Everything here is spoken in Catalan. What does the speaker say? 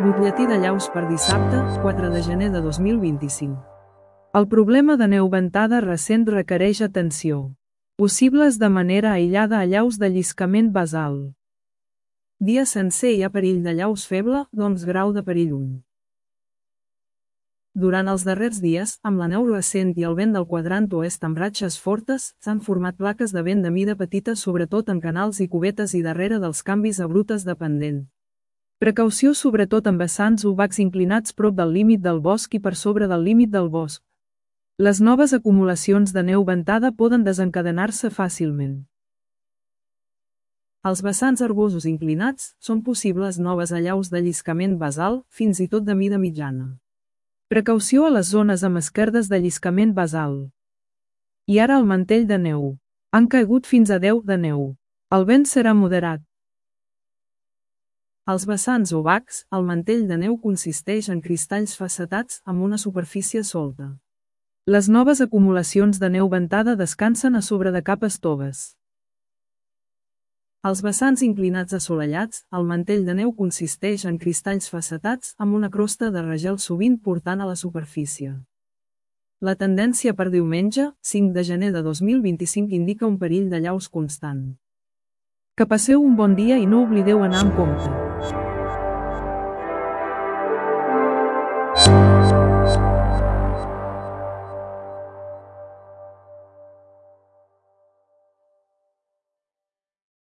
Butlletí de llaus per dissabte, 4 de gener de 2025. El problema de neu ventada recent requereix atenció. Possibles de manera aïllada allaus de lliscament basal. Dia sencer hi ha perill de llaus feble, doncs grau de perill 1. Durant els darrers dies, amb la neu recent i el vent del quadrant oest amb ratxes fortes, s'han format plaques de vent de mida petita sobretot en canals i cubetes i darrere dels canvis a brutes de pendent. Precaució sobretot en vessants obacs inclinats prop del límit del bosc i per sobre del límit del bosc. Les noves acumulacions de neu ventada poden desencadenar-se fàcilment. Als vessants herbosos inclinats, són possibles noves allaus de lliscament basal, fins i tot de mida mitjana. Precaució a les zones amb esquerdes de lliscament basal. I ara el mantell de neu. Han caigut fins a 10 de neu. El vent serà moderat. Als vessants obacs, el mantell de neu consisteix en cristalls facetats amb una superfície solta. Les noves acumulacions de neu ventada descansen a sobre de capes toves. Als vessants inclinats assolellats, el mantell de neu consisteix en cristalls facetats amb una crosta de ragel sovint portant a la superfície. La tendència per diumenge, 5 de gener de 2025 indica un perill de llaus constant. Que passeu un bon dia i no oblideu anar amb compte.